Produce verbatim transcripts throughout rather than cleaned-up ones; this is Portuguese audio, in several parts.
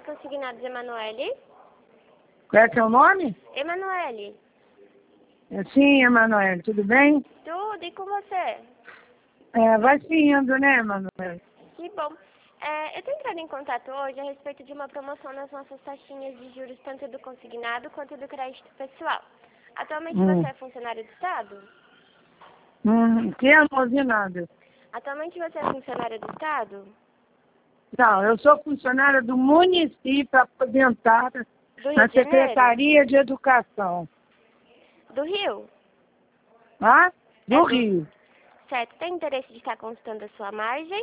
Consignados, Emanuele. Qual é seu nome? Emanuele. Sim, Emanuele, tudo bem? Tudo, e com você? É, vai se indo, né, Emanuele? Que bom. É, eu estou entrando em contato hoje a respeito de uma promoção nas nossas taxinhas de juros, tanto do consignado quanto do crédito pessoal. Atualmente Hum. você é funcionário do Estado? Hum, que alucinado. Atualmente você é funcionário do Estado? Não, eu sou funcionária do município aposentada Do Rio na de Janeiro? Secretaria de Educação. Do Rio? Ah? Do É do- Rio. Certo. Tem interesse de estar consultando a sua margem?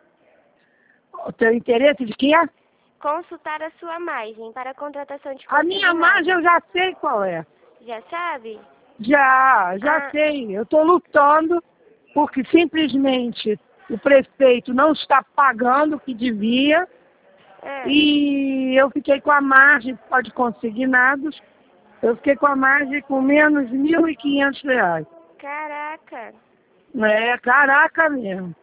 O teu interesse de quê? Consultar a sua margem para a contratação de A minha consignado. margem eu já sei qual é. Já sabe? Já, já Ah. sei. Eu estou lutando porque simplesmente o prefeito não está pagando o que devia É. e eu fiquei com a margem, pode consignados, eu fiquei com a margem com menos de mil e quinhentos reais. Caraca. É, caraca mesmo.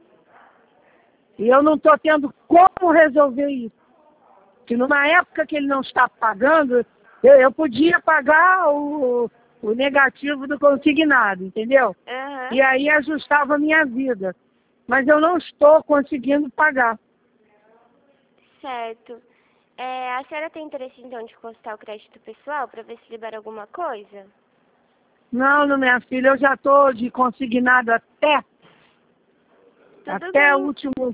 E eu não estou tendo como resolver isso. Que numa época que ele não está pagando, eu, eu podia pagar o, o negativo do consignado, entendeu? Aham. E aí ajustava a minha vida. Mas eu não estou conseguindo pagar. Certo. É, a senhora tem interesse, então, de consultar o crédito pessoal para ver se libera alguma coisa? Não, não, minha filha, eu já estou de consignado até, Tudo até o bem. último.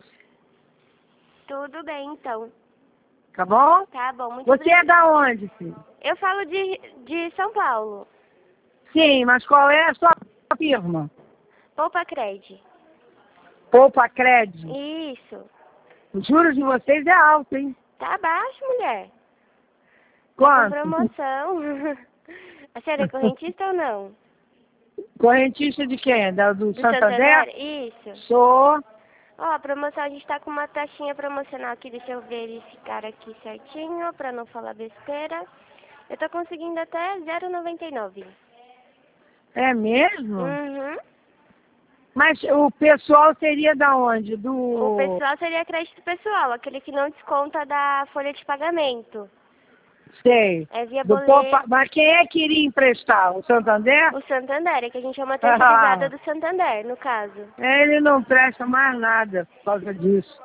Tudo bem, então. Tá bom? Tá bom, muito Você é obrigada. da onde, filho? Eu falo de, de São Paulo. Sim, mas qual é a sua firma? Poupa Cred. Poupa Cred. Isso. Os juros de vocês é alto, hein? Tá abaixo, mulher. Tá com Quanto? promoção. A senhora é correntista ou não? Correntista de quem? Da, do, Do Santander? Santander? Isso. Sou. Ó, a promoção, a gente tá com uma taxinha promocional aqui, deixa eu verificar aqui certinho, pra não falar besteira. Eu tô conseguindo até zero vírgula noventa e nove. É mesmo? Uhum. Mas o pessoal seria da onde? O Do... pessoal seria crédito pessoal, aquele que não desconta da folha de pagamento. Sei. É via Do boleto. Poupa... Mas quem é que iria emprestar? O Santander? O Santander, é que a gente é uma terceirizada do Santander, no caso. Ele não presta mais nada por causa disso.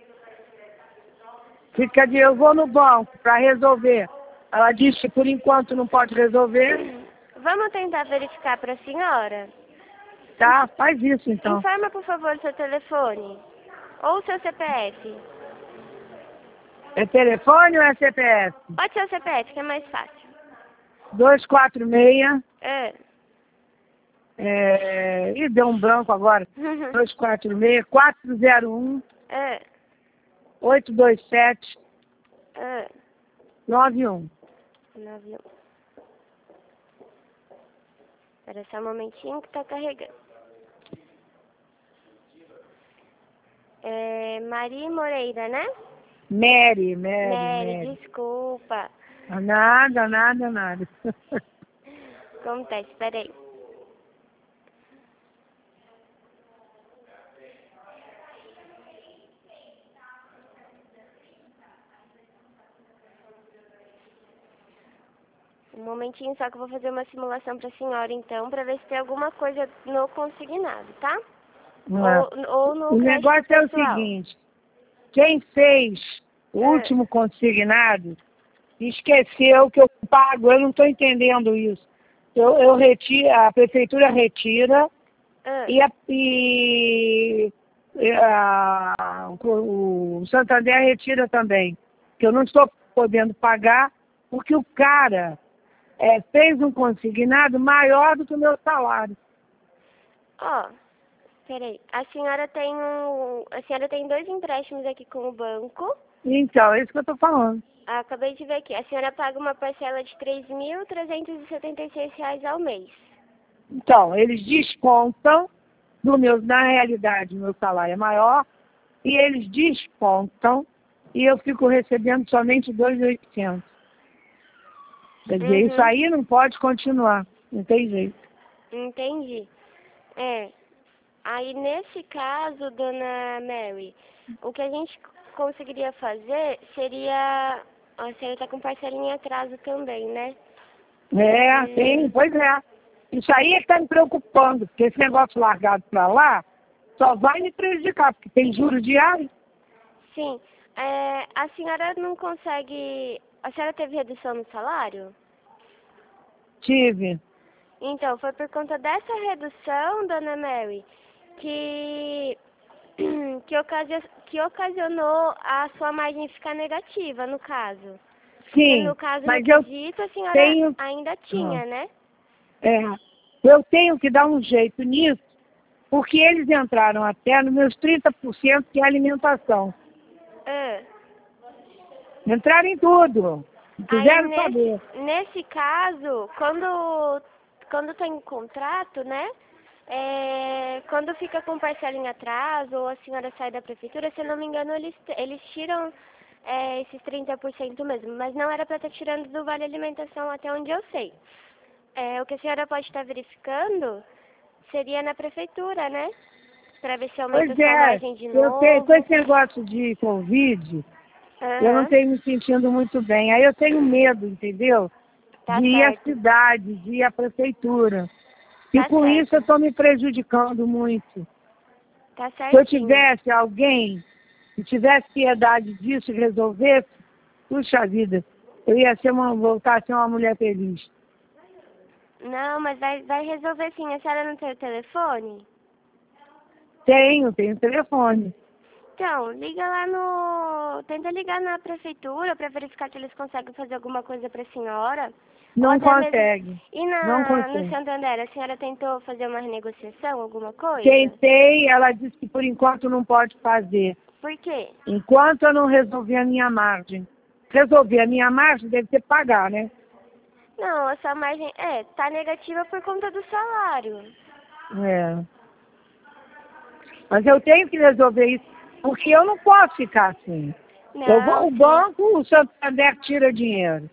Fica de eu vou no banco para resolver. Ela disse que por enquanto não pode resolver. Vamos tentar verificar para a senhora? Tá, faz isso então. Informa, por favor, seu telefone. Ou seu C P F. É telefone ou é C P F? Pode ser o C P F, que é mais fácil. dois quatro seis. É. É... Ih, deu um branco agora. dois quatro seis, quatro zero um, É. oito dois sete, É. nove um. nove um. Espera só um momentinho que tá carregando. É Maria Moreira, né? Mary, Mary, Mary, Mary. desculpa. Nada, nada, nada. Acontece, peraí. Um momentinho só que eu vou fazer uma simulação pra senhora, então, pra ver se tem alguma coisa no consignado, tá? Ou, ou no O crédito negócio é o pessoal. seguinte, quem fez o É. último consignado esqueceu que eu pago, eu não estou entendendo isso. Eu, eu retiro, a prefeitura retira É. e, a, e, e a, o, o Santander retira também. Que eu não estou podendo pagar porque o cara é, fez um consignado maior do que o meu salário. Ó, peraí. A senhora tem um. A senhora tem dois empréstimos aqui com o banco. Então, é isso que eu estou falando. Ah, acabei de ver aqui. A senhora paga uma parcela de três mil trezentos e setenta e seis reais ao mês. Então, eles descontam, do meu, na realidade, o meu salário é maior, e eles descontam, e eu fico recebendo somente dois mil e oitocentos. Quer dizer, isso Uhum. aí não pode continuar, não tem jeito. Entendi. É. Aí, nesse caso, dona Mary, o que a gente conseguiria fazer seria A senhora tá com parcelinha em atraso também, né? É, Hum. tem, pois é. Isso aí é que tá me preocupando, porque esse negócio largado pra lá só vai me prejudicar, porque tem juros diários. Sim. É, a senhora não consegue... A senhora teve redução no salário? Tive. Então, foi por conta dessa redução, dona Mary, que, que, ocasio, que ocasionou a sua margem ficar negativa, no caso. Porque Sim, no caso, mas no eu quesito, a senhora tenho... ainda tinha, né? É, eu tenho que dar um jeito nisso, porque eles entraram até nos meus trinta por cento que é alimentação. Ah. Entraram em tudo. Não Aí, quiseram nesse, saber. nesse caso, quando, quando tem um contrato, né? É, quando fica com parcela em atraso ou a senhora sai da prefeitura, se eu não me engano, eles, eles tiram é, esses trinta por cento mesmo. Mas não era para estar tirando do Vale Alimentação até onde eu sei. É, o que a senhora pode estar verificando seria na prefeitura, né? Para ver se aumenta a Pois sua é, margem de eu novo. tenho, com esse negócio de Covid, eu não Aham, tenho me sentindo muito bem. Aí eu tenho medo, entendeu? tá De ir à certo, cidade, de ir à prefeitura. E tá com isso eu certo, estou me prejudicando muito. tá Se eu certinho. tivesse alguém que tivesse piedade disso e resolvesse, puxa vida, eu ia ser uma, voltar a ser uma mulher feliz. Não, mas vai, vai resolver sim. A senhora não tem o telefone? Tenho, tenho telefone. Então, liga lá no... Tenta ligar na prefeitura para verificar se eles conseguem fazer alguma coisa para a senhora. Ou Não até mesmo... consegue. E Não na, no consegue. Santander, a senhora tentou fazer uma renegociação, alguma coisa? Tentei, ela disse que por enquanto não pode fazer. Por quê? Enquanto eu não resolvi a minha margem. Resolver a minha margem deve ter que pagar, né? Não, a sua margem... É, tá negativa por conta do salário. É. Mas eu tenho que resolver isso, porque eu não posso ficar assim. Eu vou Não, ao sim. banco, o Santander tira dinheiro.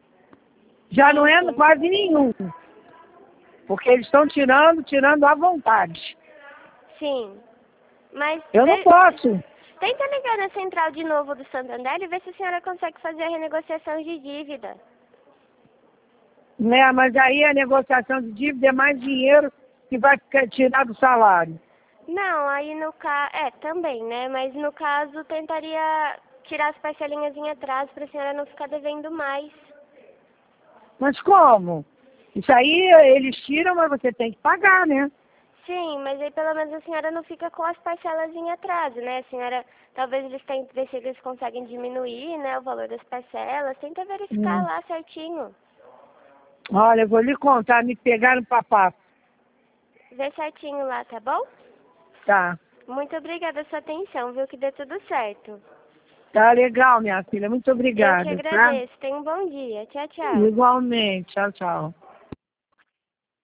Já Sim, não é sim. quase nenhum. Porque eles estão tirando, tirando à vontade. Sim. Mas... Eu não Vê... posso. Tenta ligar na central de novo do Santander e ver se a senhora consegue fazer a renegociação de dívida. Né? Mas aí a negociação de dívida é mais dinheiro que vai ficar tirar do salário. Não, aí no caso... É, também, né? Mas no caso, tentaria tirar as parcelinhas em atraso para a senhora não ficar devendo mais. Mas como? Isso aí eles tiram, mas você tem que pagar, né? Sim, mas aí pelo menos a senhora não fica com as parcelas em atraso, né? A senhora, talvez eles tentem ver se eles conseguem diminuir, né, o valor das parcelas. Tenta verificar Hum. lá certinho. Olha, eu vou lhe contar, me pegaram papapo. Vê certinho lá, tá bom? Tá. Muito obrigada pela sua atenção, viu? Que dê tudo certo. Tá legal, minha filha. Muito Eu que obrigada, tá? agradeço. Tenha um bom dia. Tchau, tchau. Igualmente. Tchau, tchau.